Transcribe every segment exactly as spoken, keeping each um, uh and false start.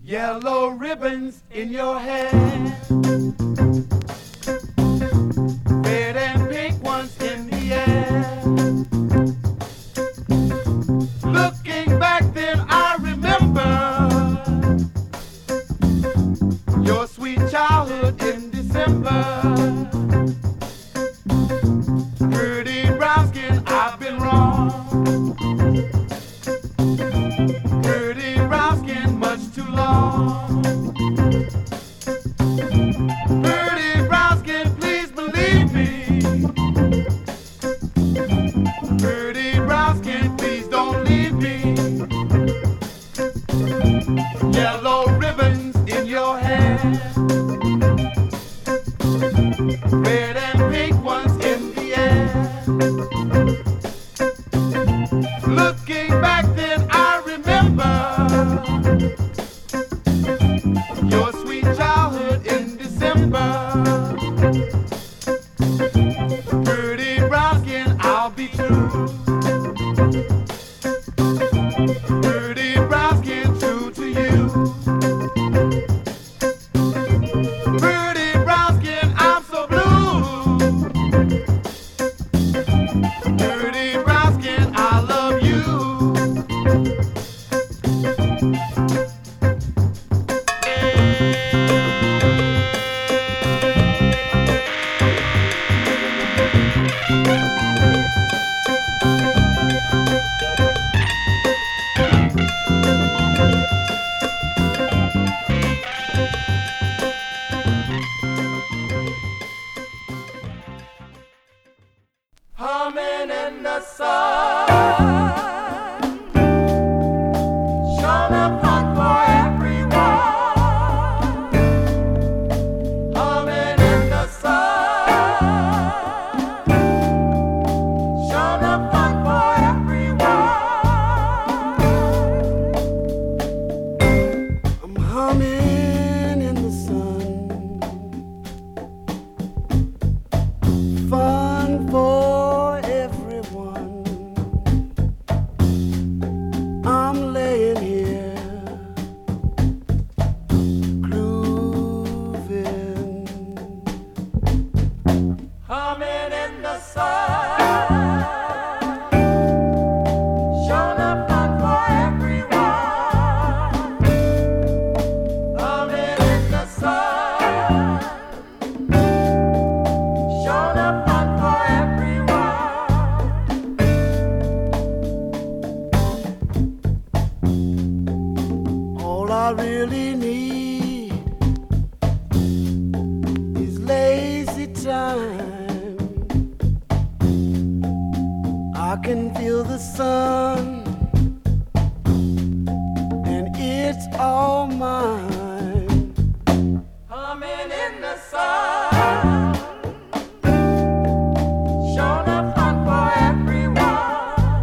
Yellow ribbons in your hair, red and pink ones in the air. Looking back then I remember your sweet childhood in December. Pretty brown skin, I've been wrong. Pretty brown skin, much too long. Pretty brown skin, please believe me. Pretty brown skin, please don't leave me. Yellow ribbons in your hair, red and pink ones in the air. Looking back then I remember your sweet childhood in December. Pretty brown skin, I'll be true. Pretty brown skin, true to you. Pretty brown skin, I'm so blue. Pretty brown skin, I love you. Humming in the sun, showing up fun for everyone. Humming in the sun, showing up fun for everyone. I'm humming in the sun, fun for humming in the sun, showing up fun for everyone. Humming in the sun, showing up fun for everyone. All I really need is lazy time. I can feel the sun, and it's all mine. Humming in the sun, showing up fun for everyone.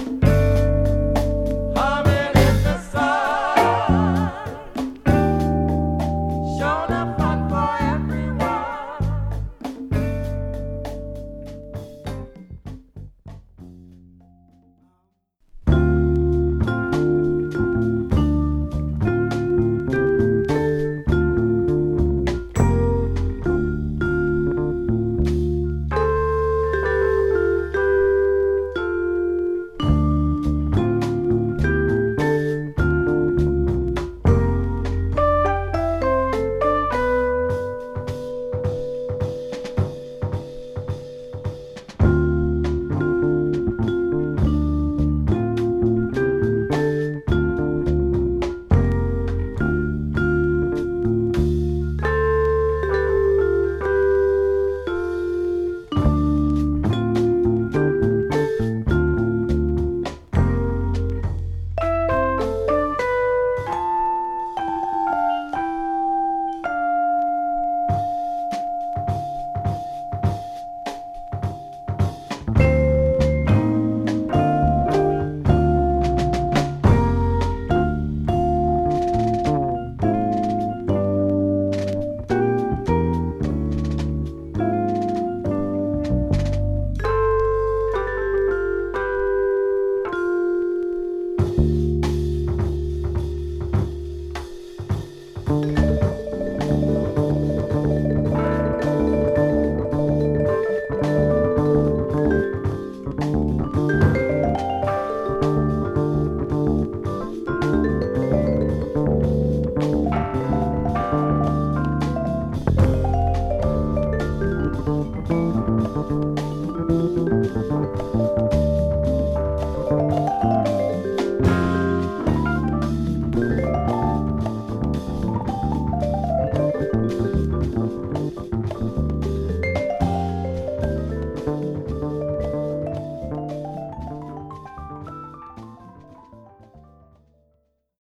Humming in the sun, showing up fun for everyone.